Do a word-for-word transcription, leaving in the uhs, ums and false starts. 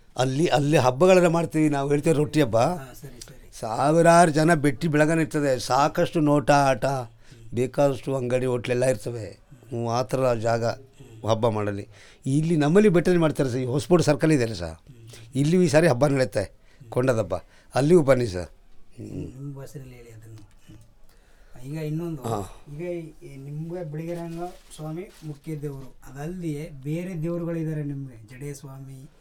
ಅಲ್ಲಿ ಅಲ್ಲಿ ಹಬ್ಬಗಳೆಲ್ಲ ಮಾಡ್ತೀವಿ ನಾವು, ಹೇಳ್ತೇವೆ ರೊಟ್ಟಿ ಹಬ್ಬ. ಸಾವಿರಾರು ಜನ ಬೆಟ್ಟಿ ಬೆಳಗನ ಇರ್ತದೆ, ಸಾಕಷ್ಟು ನೋಟ ಆಟ, ಬೇಕಾದಷ್ಟು ಅಂಗಡಿ ಹೋಟ್ಲೆಲ್ಲ ಇರ್ತವೆ. ಆ ಥರ ಜಾಗ ಹಬ್ಬ ಮಾಡಲಿ. ಇಲ್ಲಿ ನಮ್ಮಲ್ಲಿ ಬೆಟ್ಟಲ್ಲಿ ಮಾಡ್ತಾರೆ ಸರ್, ಈ ಹೊಸಪೋಡು ಸರ್ಕಲ್ ಇದೆಯಲ್ಲ ಸರ್, ಇಲ್ಲಿಯೂ ಈ ಸಾರಿ ಹಬ್ಬ ನಡೆಯುತ್ತೆ, ಕೊಂಡದ ಹಬ್ಬ. ಅಲ್ಲಿಯೂ ಬನ್ನಿ ಸರ್. ನಿಮ್ಮ ಭಾಷೆಯಲ್ಲಿ ಹೇಳಿ ಅದನ್ನು. ಈಗ ಇನ್ನೊಂದು, ಈಗ ನಿಮಗೆ ಬಿಳಿಗಿರಂಗ ಸ್ವಾಮಿ ಮುಖ್ಯ ದೇವರು, ಅದಲ್ಲದೆ ಬೇರೆ ದೇವರುಗಳಿದ್ದಾರೆ ನಿಮಗೆ, ಜಡೇ ಸ್ವಾಮಿ,